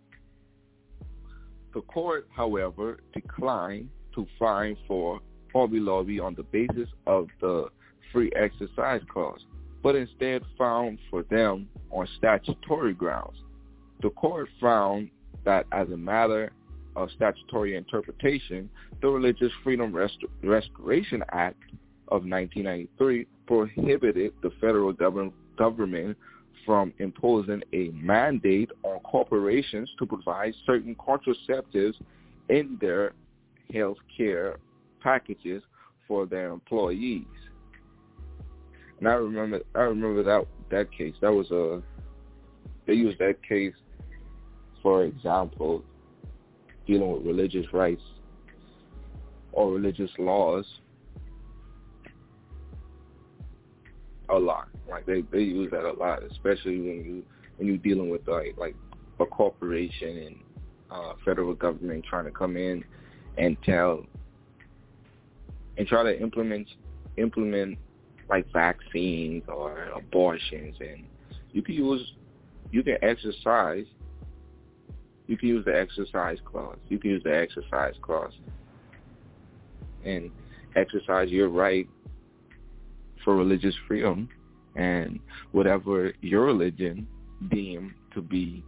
The court, however, declined to fine for Hobby Lobby on the basis of the free exercise clause, but instead found for them on statutory grounds. The court found that as a matter of statutory interpretation, the Religious Freedom Rest- Restoration Act of nineteen ninety-three prohibited the federal government government from imposing a mandate on corporations to provide certain contraceptives in their health care packages for their employees. And I remember, I remember that that case. That was a they used that case, for example, dealing with religious rights or religious laws a lot. Like they, they use that a lot, especially when you when you're dealing with like like a corporation and uh, federal government trying to come in and tell and try to implement implement like vaccines or abortions, and you can use you can exercise you can use the exercise clause. You can use the exercise clause and exercise your right for religious freedom and whatever your religion deem to be,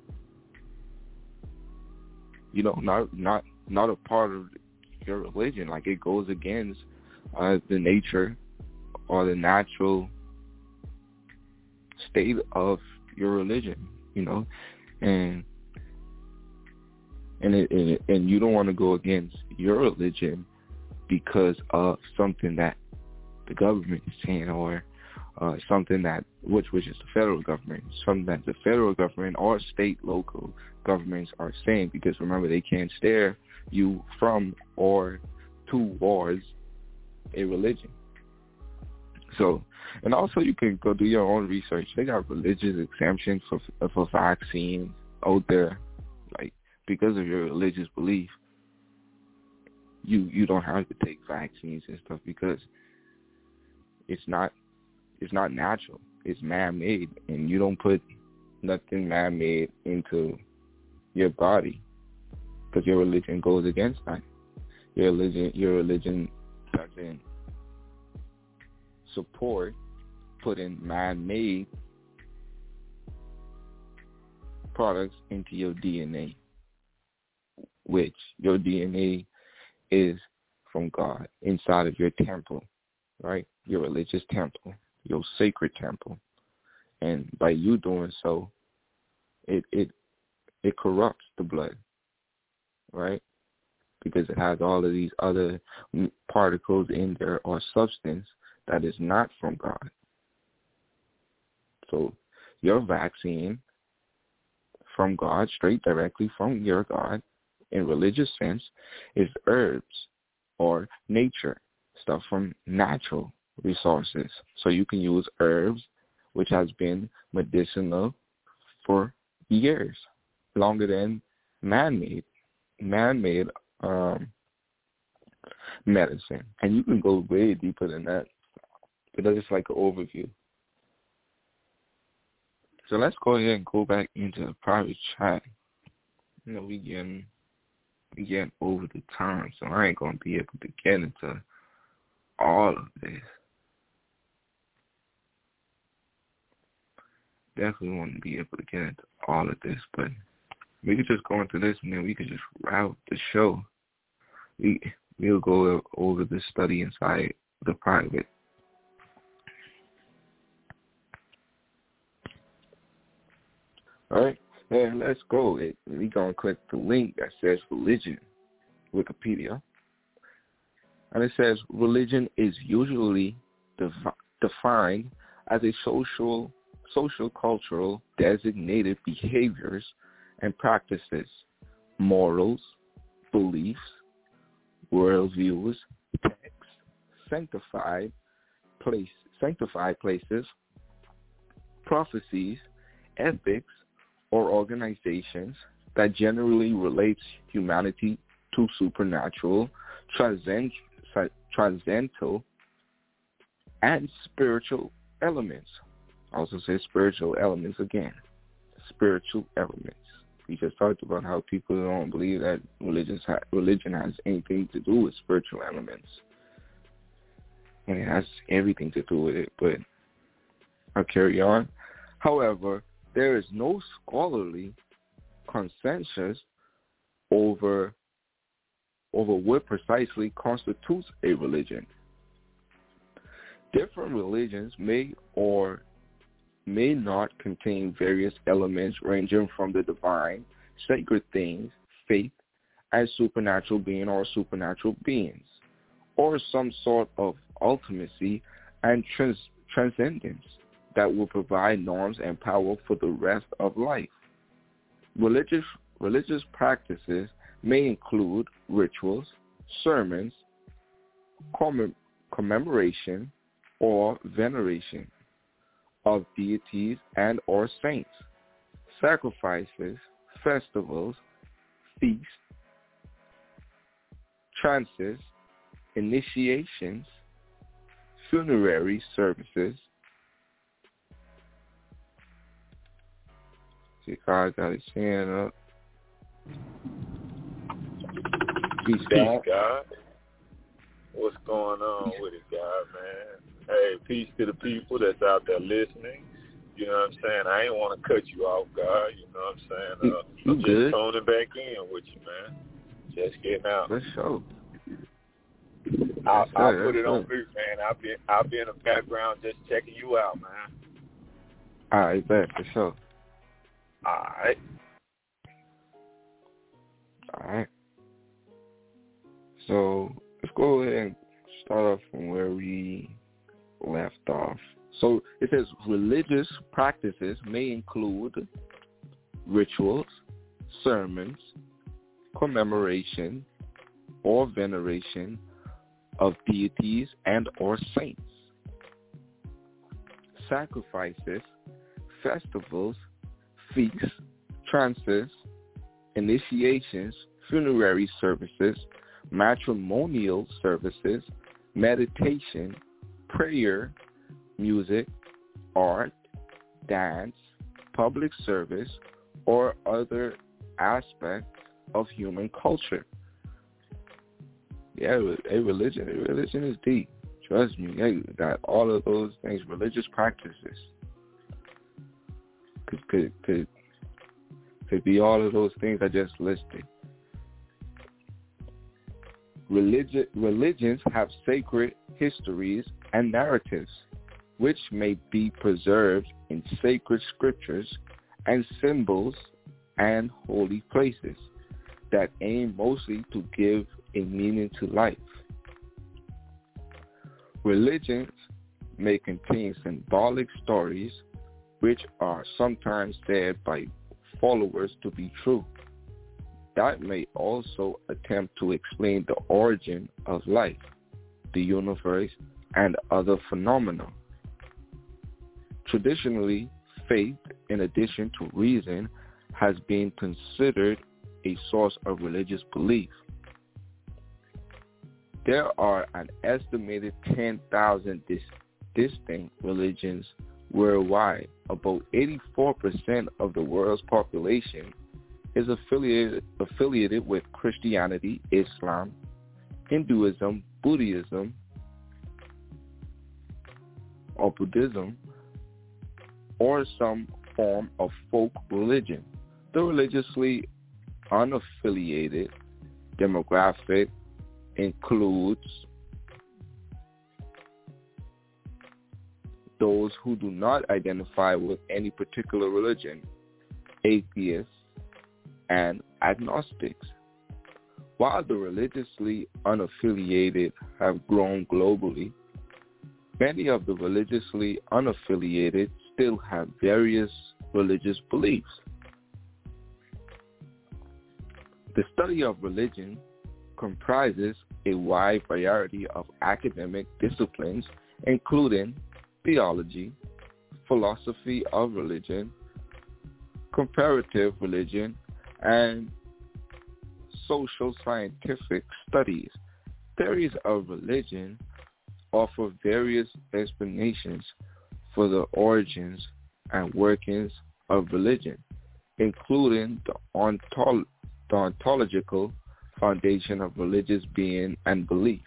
you know, not not not a part of your religion. Like it goes against uh, the nature or the natural state of your religion, you know, and and it, and, it, and you don't want to go against your religion because of something that the government is saying, or uh, something that, which which is the federal government, something that the federal government or state, local governments are saying, because remember, they can't steer you from or towards a religion. So, and also you can go do your own research. They got religious exemptions for for vaccines out there, like because of your religious belief. You you don't have to take vaccines and stuff because it's not it's not natural. It's man-made, and you don't put nothing man-made into your body because your religion goes against that. Your religion your religion doesn't support putting man-made products into your D N A, which your D N A is from God inside of your temple, right? Your religious temple, your sacred temple. And by you doing so, it it it corrupts the blood, right? Because it has all of these other particles in there or substance that is not from God. So your vaccine from God, straight directly from your God, in religious sense, is herbs or nature, stuff from natural resources. So you can use herbs, which has been medicinal for years, longer than man-made, man-made um, medicine. And you can go way deeper than that. But that's just like an overview. So let's go ahead and go back into the private chat. You know, we getting getting over the time, so I ain't going to be able to get into all of this. Definitely want to be able to get into all of this, but we could just go into this and then we could just route the show. We, we'll go over the study inside the private. All right, and let's go. We're going to click the link that says religion, Wikipedia. And it says religion is usually defi- defined as a social, social, cultural, designated behaviors and practices, morals, beliefs, worldviews, texts, sanctified place, sanctified places, prophecies, ethics, or organizations that generally relates humanity to supernatural, transcend, transcendental, and spiritual elements. I also say spiritual elements again. Spiritual elements. We just talked about how people don't believe that religion religion has anything to do with spiritual elements. And it has everything to do with it, but I'll carry on. However, there is no scholarly consensus over over what precisely constitutes a religion. Different religions may or may not contain various elements ranging from the divine, sacred things, faith, as supernatural being or supernatural beings, or some sort of ultimacy and trans- transcendence that will provide norms and power for the rest of life. Religious religious practices may include rituals, sermons, commem- commemoration, or veneration of deities and or saints, sacrifices, festivals, feasts, trances, initiations, funerary services. See, God got his hand up. Peace, God. Peace, God. What's going on with it, God, man? Hey, peace to the people that's out there listening. You know what I'm saying? I ain't want to cut you off, God. You know what I'm saying? Uh, you I'm good. just toning back in with you, man. Just getting out. Let's show. I'll, Yes, I'll sir, put yes, it on sir. mute, man. I'll be, I'll be in the background just checking you out, man. All right, bet, for sure. All right. All right. So let's go ahead and start off from where we left off. So it says religious practices may include rituals, sermons, commemoration, or veneration of deities and or saints, sacrifices, festivals, feasts, trances, initiations, funerary services, matrimonial services, meditation, prayer, music, art, dance, public service, or other aspects of human culture. Yeah, a religion, a religion is deep. Trust me, you got all of those things, religious practices. Could could could could be all of those things I just listed. Religi- religions have sacred histories and narratives, which may be preserved in sacred scriptures and symbols and holy places that aim mostly to give a meaning to life. Religions may contain symbolic stories which are sometimes said by followers to be true. That may also attempt to explain the origin of life, the universe, and other phenomena. Traditionally, faith, in addition to reason, has been considered a source of religious belief. There are an estimated ten thousand dis- distinct religions worldwide. About eighty-four percent of the world's population is affiliated affiliated with Christianity, Islam, Hinduism, Buddhism, or Buddhism, or some form of folk religion. The religiously unaffiliated demographic includes those who do not identify with any particular religion, atheists, and agnostics. While the religiously unaffiliated have grown globally, many of the religiously unaffiliated still have various religious beliefs. The study of religion comprises a wide variety of academic disciplines, including theology, philosophy of religion, comparative religion, and social scientific studies. Theories of religion offer various explanations for the origins and workings of religion, including the, ontol- the ontological foundation of religious being and belief.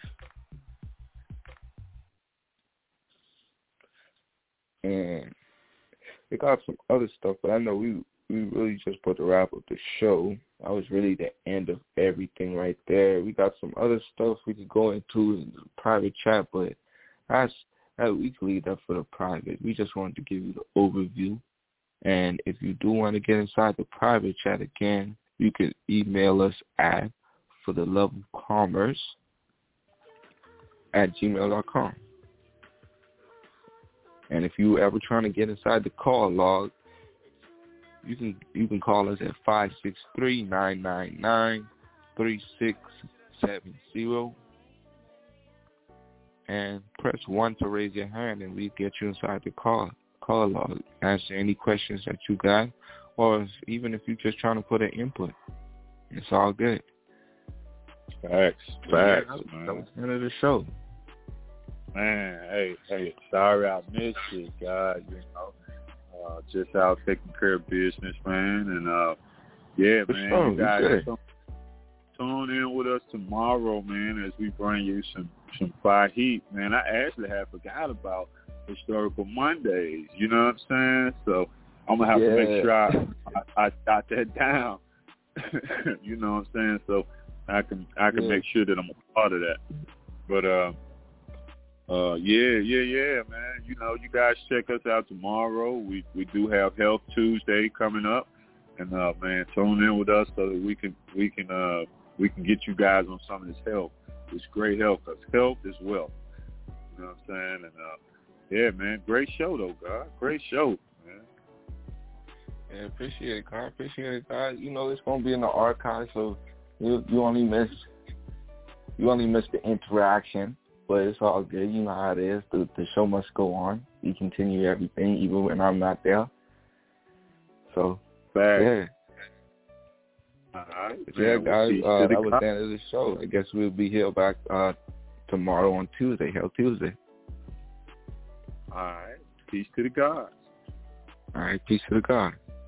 And we got some other stuff, but I know we we really just put to wrap up the show. That was really the end of everything right there. We got some other stuff we could go into in the private chat, but that's that we can leave that for the private. We just wanted to give you the overview. And if you do want to get inside the private chat again, you can email us at for the love of commerce at gmail dot com. And if you ever trying to get inside the call log, you can you can call us at five six three, nine nine nine, three six seven zero and press one to raise your hand, and we get you inside the call call log. Answer any questions that you got, or if, even if you're just trying to put an input, it's all good. Facts, facts, yeah, man. That was the end of the show. Man, hey, hey, sorry I missed it, guys. You know, uh, just out taking care of business, man. And uh, yeah, man, sure, you guys tune, tune in with us tomorrow, man, as we bring you some some fire heat, man. I actually had forgot about Historical Mondays. You know what I'm saying? So I'm gonna have yeah. to make sure I, I, I jot that down. You know what I'm saying? So I can I can yeah. make sure that I'm a part of that. But uh. Uh yeah, yeah, yeah, man. You know, you guys check us out tomorrow. We we do have Health Tuesday coming up, and uh, man, tune in with us so that we can we can uh we can get you guys on some of this health. It's great health, cause health is wealth. You know what I'm saying? And uh, yeah, man, great show though, God. Great show, man. Yeah, appreciate it, God. Appreciate it, God. You know, it's gonna be in the archive, so you you only miss you only miss the interaction. But it's all good. You know how it is. The, the show must go on. We continue everything, even when I'm not there. So, Back. yeah. All right. Yeah, man, guys, we'll uh, the that was the end of the show. I guess we'll be here back uh, tomorrow on Tuesday, Hell Tuesday. All right. Peace to the gods. All right. Peace to the God.